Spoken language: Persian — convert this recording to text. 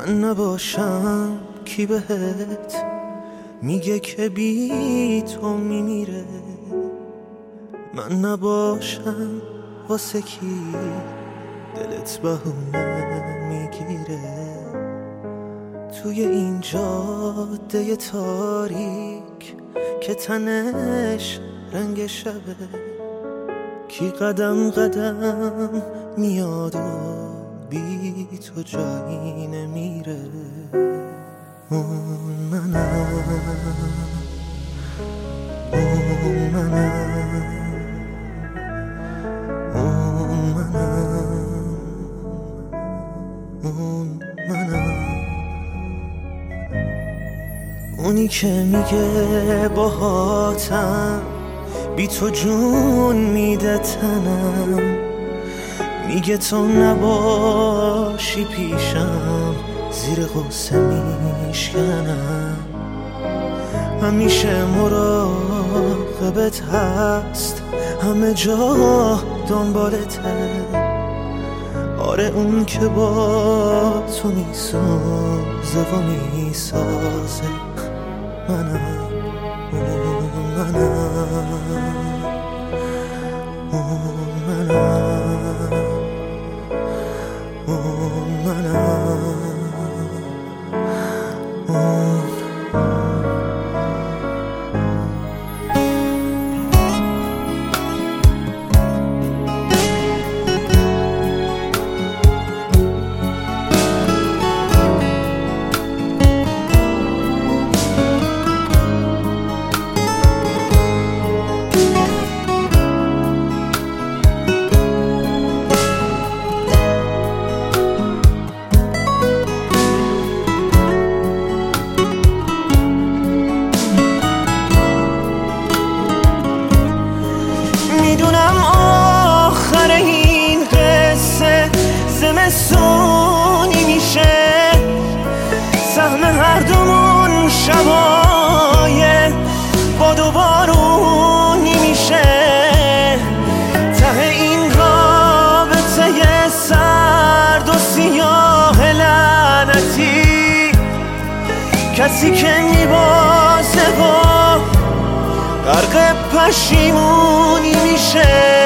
من نباشم کی بهت میگه که بی تو میمیره؟ من نباشم واسه کی دلت بهونه میگیره؟ توی این جاده تاریک که تنش رنگ شبه، کی قدم قدم میاد و بی تو جایی نمیره؟ اون منم، اون منم، اون منم، اون منم. اونی که میگه باهاتم بی تو جون میده تنم، میگه تو نباشی پیشم زیر غصه میشکنم. همیشه مراقبت هست، همه جا دنبالته. آره اون که با تو میسازه و میسازه منم، اون منم، اون منم، اون منم، اون. میدونم آخر این قصه زمستونی میشه، سهم هر دومون شبای باد و بارونی میشه. ته این رابطه سرد و سیاه لعنتی کسی که میبازه و غرق پشیمونی میشه.